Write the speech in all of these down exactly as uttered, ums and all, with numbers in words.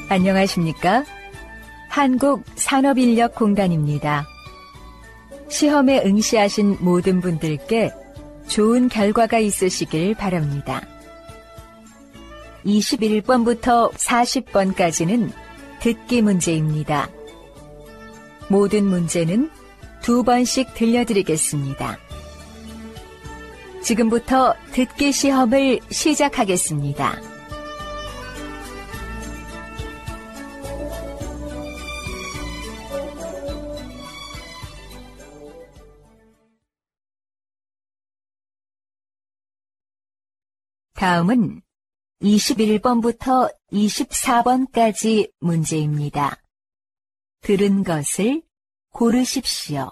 안녕하십니까? 한국산업인력공단입니다. 시험에 응시하신 모든 분들께 좋은 결과가 있으시길 바랍니다. 이십일 번부터 사십 번까지는 듣기 문제입니다. 모든 문제는 두 번씩 들려드리겠습니다. 지금부터 듣기 시험을 시작하겠습니다. 다음은 이십일 번부터 이십사 번까지 문제입니다. 들은 것을 고르십시오.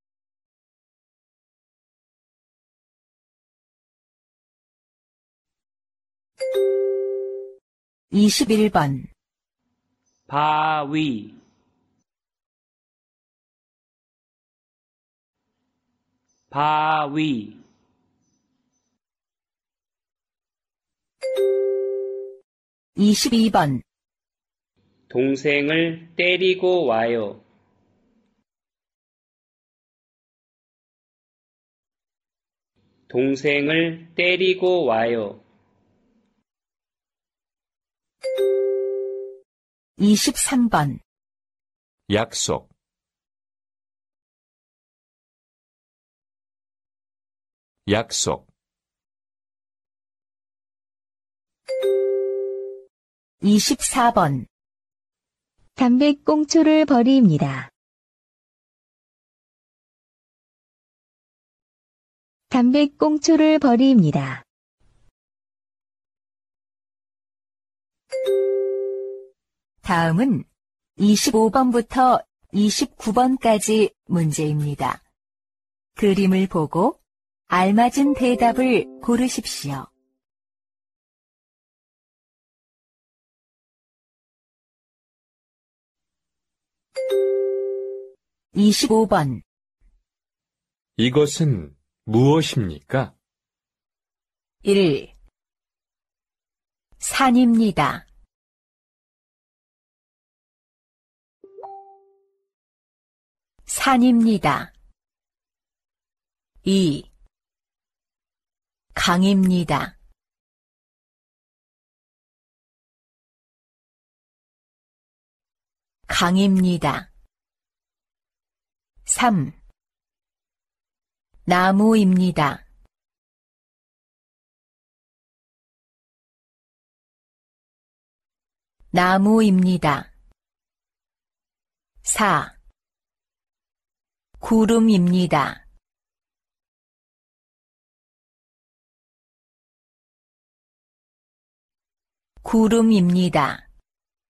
이십일 번 바위 바위 이십이 번 동생을 때리고 와요. 동생을 때리고 와요. 이십삼 번 약속, 약속, 이십사 번 담배꽁초를 버립니다. 담배꽁초를 버립니다. 다음은 이십오 번부터 이십구 번까지 문제입니다. 그림을 보고 알맞은 대답을 고르십시오. 이십오 번 이것은 무엇입니까? 일. 산입니다. 산입니다. 이. 강입니다. 강입니다. 삼. 나무입니다. 나무입니다. 사. 구름입니다. 구름입니다.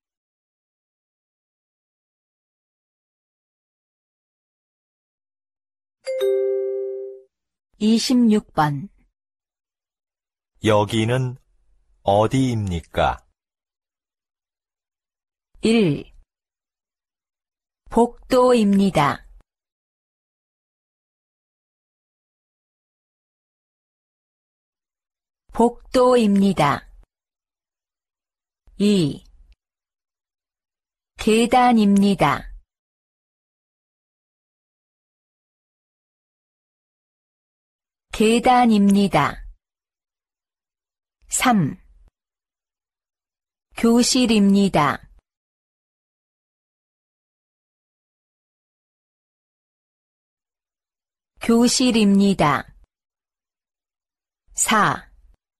이십육 번 여기는 어디입니까? 일. 복도입니다. 복도입니다. 이. 계단입니다. 계단입니다. 삼. 교실입니다. 교실입니다. 사.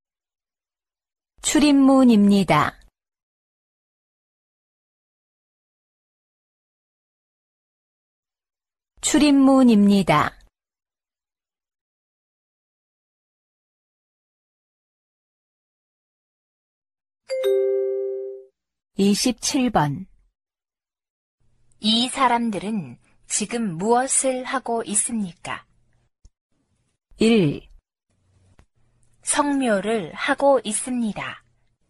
출입문입니다. 출입문입니다. 이십칠 번 이 사람들은 지금 무엇을 하고 있습니까? 일. 성묘를 하고 있습니다.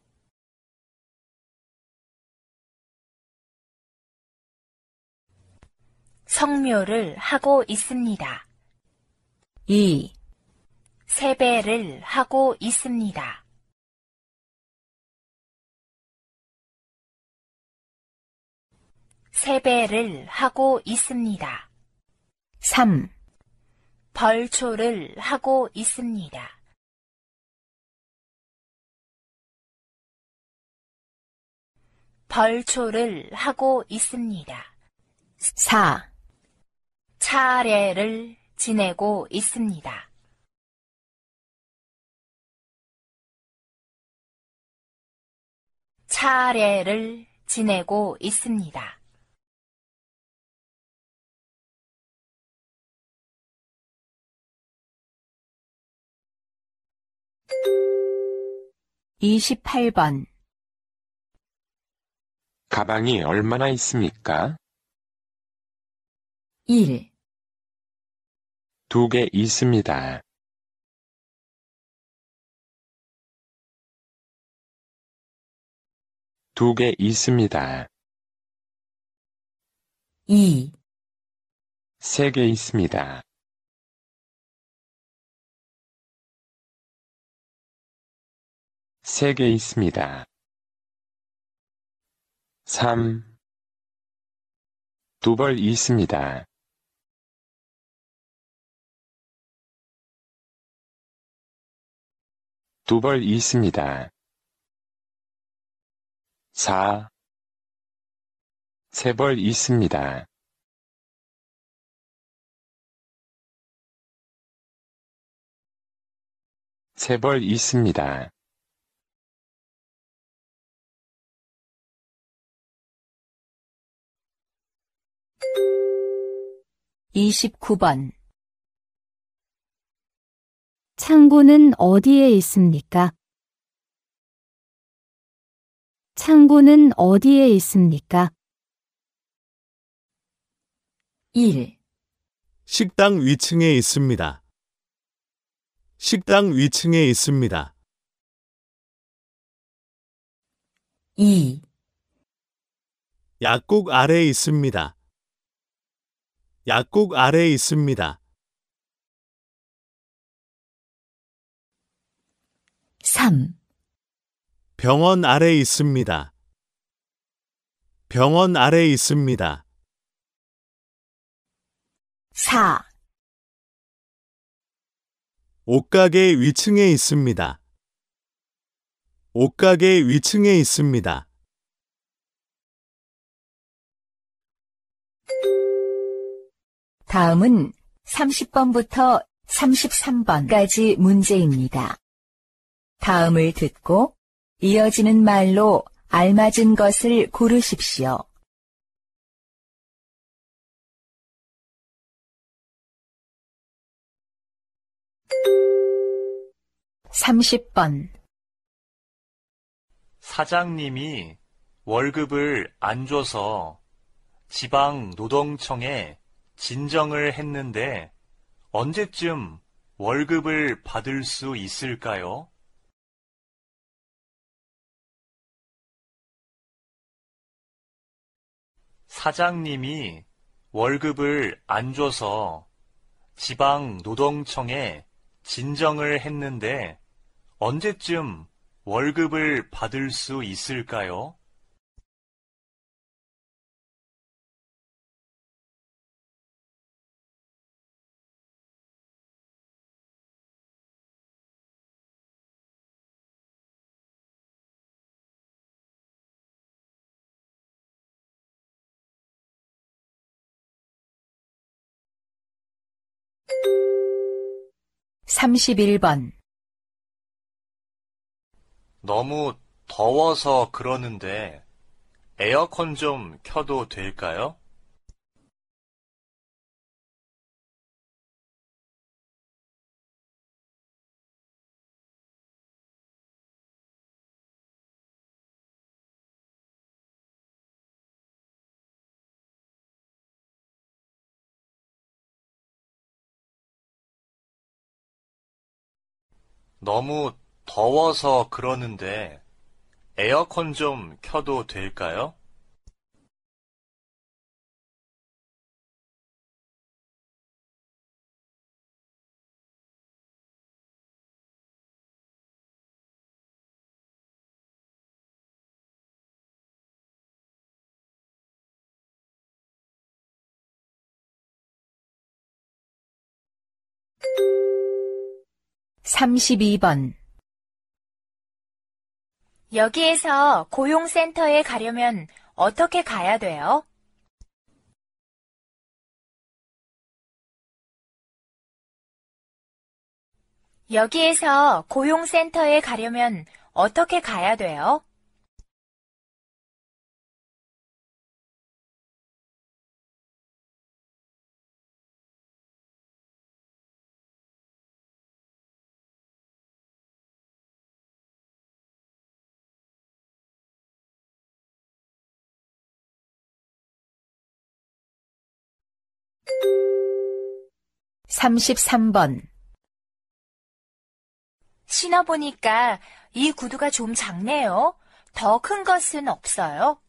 성묘를 하고 있습니다. 이. 세배를 하고 있습니다. 세배를 하고 있습니다. 삼. 벌초를 하고 있습니다. 벌초를 하고 있습니다. 사. 차례를 지내고 있습니다. 차례를 지내고 있습니다. 이십팔 번. 가방이 얼마나 있습니까? 일. 두 개 있습니다. 두 개 있습니다. 이. 세 개 있습니다. 세 개 있습니다. 삼. 두 벌 있습니다. 두 벌 있습니다. 사. 세 벌 있습니다. 세 벌 있습니다. 이십구 번. 창고는 어디에 있습니까? 창고는 어디에 있습니까? 일. 식당 위층에 있습니다. 식당 위층에 있습니다. 이. 약국 아래에 있습니다. 약국 아래에 있습니다. 삼. 병원 아래에 있습니다. 병원 아래에 있습니다. 사. 옷가게 위층에 있습니다. 옷가게 위층에 있습니다. 다음은 삼십 번부터 삼십삼 번까지 문제입니다. 다음을 듣고 이어지는 말로 알맞은 것을 고르십시오. 삼십 번. 사장님이 월급을 안 줘서 지방 노동청에 진정을 했는데 언제쯤 월급을 받을 수 있을까요? 사장님이 월급을 안 줘서 지방 노동청에 진정을 했는데 언제쯤 월급을 받을 수 있을까요? 삼십일 번. 너무 더워서 그러는데 에어컨 좀 켜도 될까요? 너무 더워서 그러는데 에어컨 좀 켜도 될까요? 삼십이 번. 여기에서 고용센터에 가려면 어떻게 가야 돼요? 여기에서 고용센터에 가려면 어떻게 가야 돼요? 삼십삼 번. 신어보니까 이 구두가 좀 작네요. 더 큰 것은 없어요?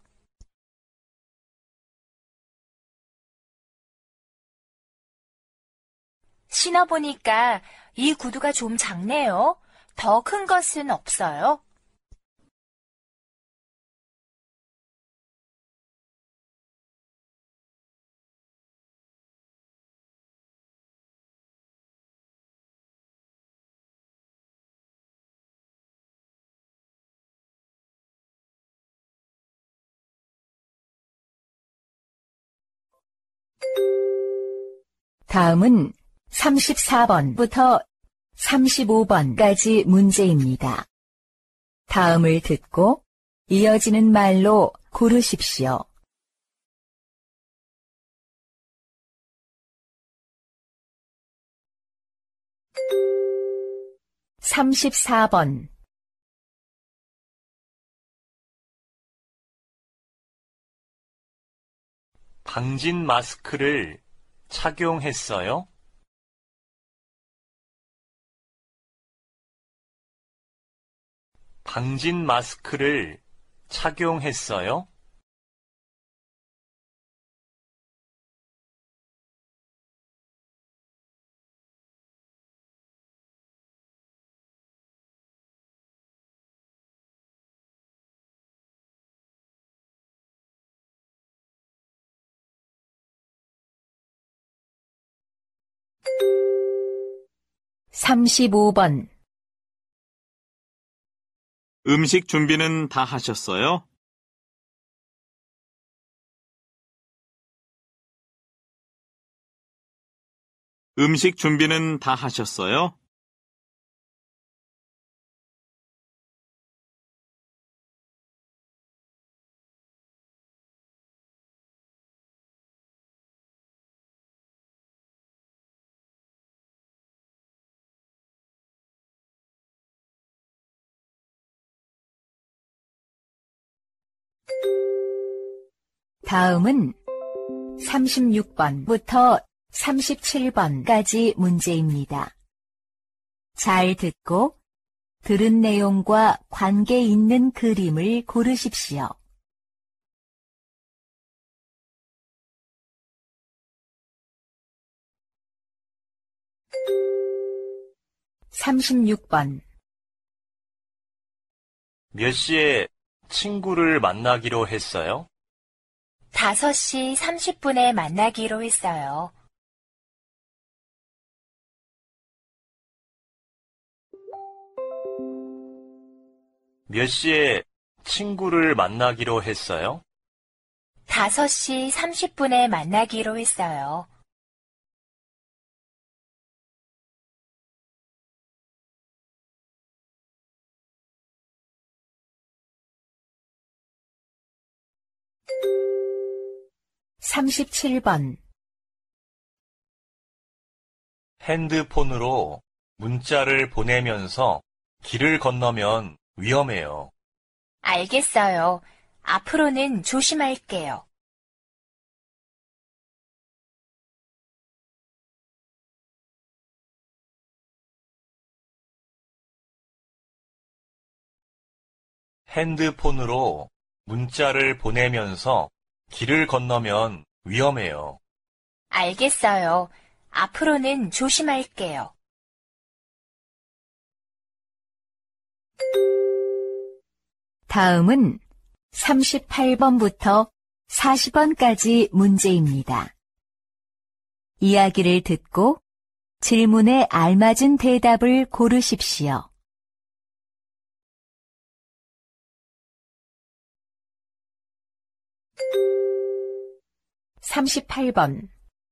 신어보니까 이 구두가 좀 작네요. 더 큰 것은 없어요? 다음은 삼십사 번부터 삼십오 번까지 문제입니다. 다음을 듣고 이어지는 말로 고르십시오. 삼십사 번. 방진 마스크를 착용했어요? 방진 마스크를 착용했어요? 삼십오 번. 음식 준비는 다 하셨어요? 음식 준비는 다 하셨어요? 다음은 삼십육 번부터 삼십칠 번까지 문제입니다. 잘 듣고 들은 내용과 관계 있는 그림을 고르십시오. 삼십육 번. 몇 시에 친구를 만나기로 했어요? 다섯 시 삼십 분에 만나기로 했어요. 몇 시에 친구를 만나기로 했어요? 다섯 시 삼십 분에 만나기로 했어요. 삼십칠 번. 핸드폰으로 문자를 보내면서 길을 건너면 위험해요. 알겠어요. 앞으로는 조심할게요. 핸드폰으로 문자를 보내면서 길을 건너면 위험해요. 알겠어요. 앞으로는 조심할게요. 다음은 삼십팔 번부터 사십 번까지 문제입니다. 이야기를 듣고 질문에 알맞은 대답을 고르십시오. 삼십팔 번.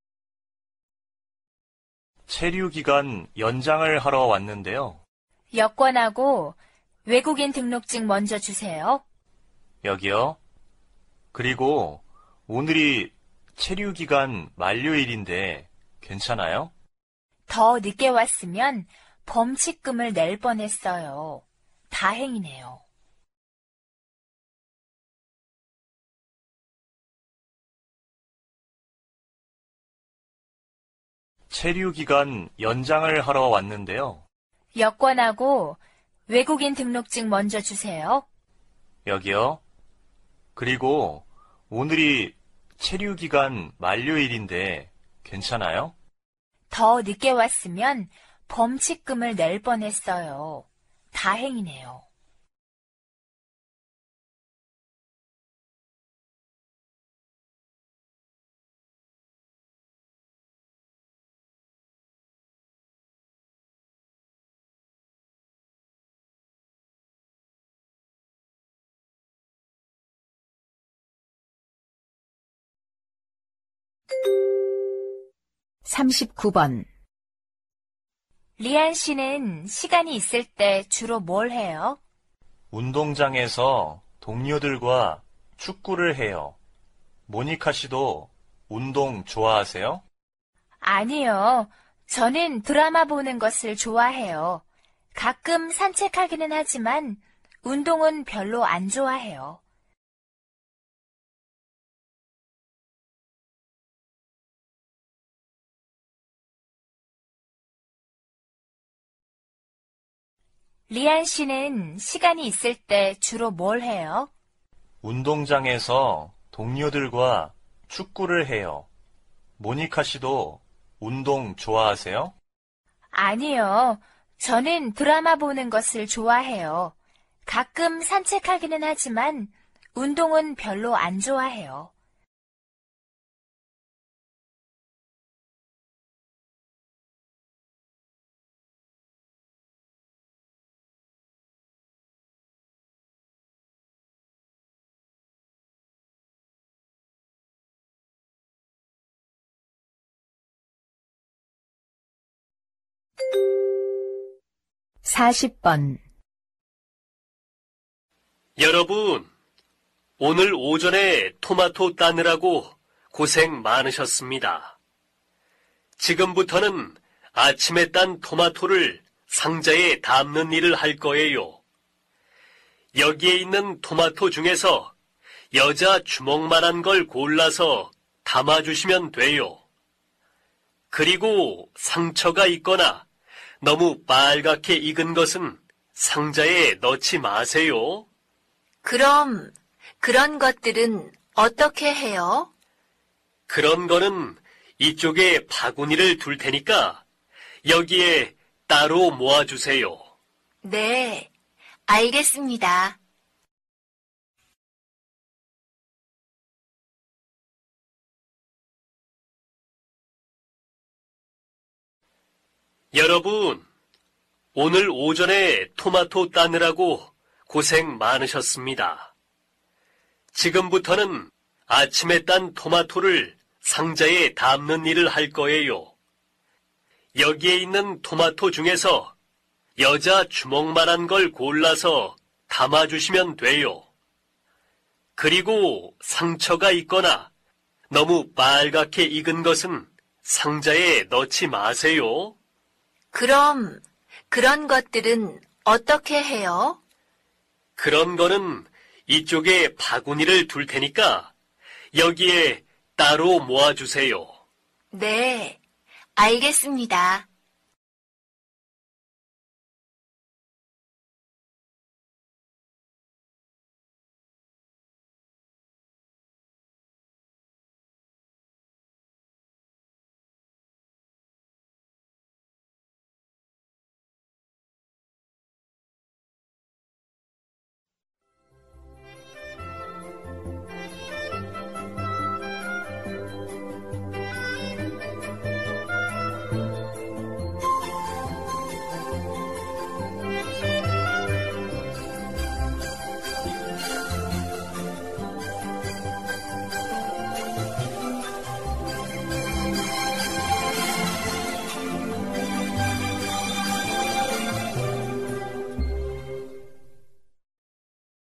체류 기간 연장을 하러 왔는데요. 여권하고 외국인 등록증 먼저 주세요. 여기요. 그리고 오늘이 체류 기간 만료일인데 괜찮아요? 더 늦게 왔으면 범칙금을 낼 뻔했어요. 다행이네요. 체류 기간 연장을 하러 왔는데요. 여권하고 외국인 등록증 먼저 주세요. 여기요. 그리고 오늘이 체류 기간 만료일인데 괜찮아요? 더 늦게 왔으면 범칙금을 낼 뻔했어요. 다행이네요. 삼십구 번. 리안 씨는 시간이 있을 때 주로 뭘 해요? 운동장에서 동료들과 축구를 해요. 모니카 씨도 운동 좋아하세요? 아니요. 저는 드라마 보는 것을 좋아해요. 가끔 산책하기는 하지만 운동은 별로 안 좋아해요. 리안 씨는 시간이 있을 때 주로 뭘 해요? 운동장에서 동료들과 축구를 해요. 모니카 씨도 운동 좋아하세요? 아니요. 저는 드라마 보는 것을 좋아해요. 가끔 산책하기는 하지만 운동은 별로 안 좋아해요. 사십 번. 여러분, 오늘 오전에 토마토 따느라고 고생 많으셨습니다. 지금부터는 아침에 딴 토마토를 상자에 담는 일을 할 거예요. 여기에 있는 토마토 중에서 여자 주먹만한 걸 골라서 담아주시면 돼요. 그리고 상처가 있거나 너무 빨갛게 익은 것은 상자에 넣지 마세요. 그럼 그런 것들은 어떻게 해요? 그런 거는 이쪽에 바구니를 둘 테니까 여기에 따로 모아주세요. 네, 알겠습니다. 여러분, 오늘 오전에 토마토 따느라고 고생 많으셨습니다. 지금부터는 아침에 딴 토마토를 상자에 담는 일을 할 거예요. 여기에 있는 토마토 중에서 여자 주먹만한 걸 골라서 담아주시면 돼요. 그리고 상처가 있거나 너무 빨갛게 익은 것은 상자에 넣지 마세요. 그럼 그런 것들은 어떻게 해요? 그런 거는 이쪽에 바구니를 둘 테니까 여기에 따로 모아주세요. 네, 알겠습니다.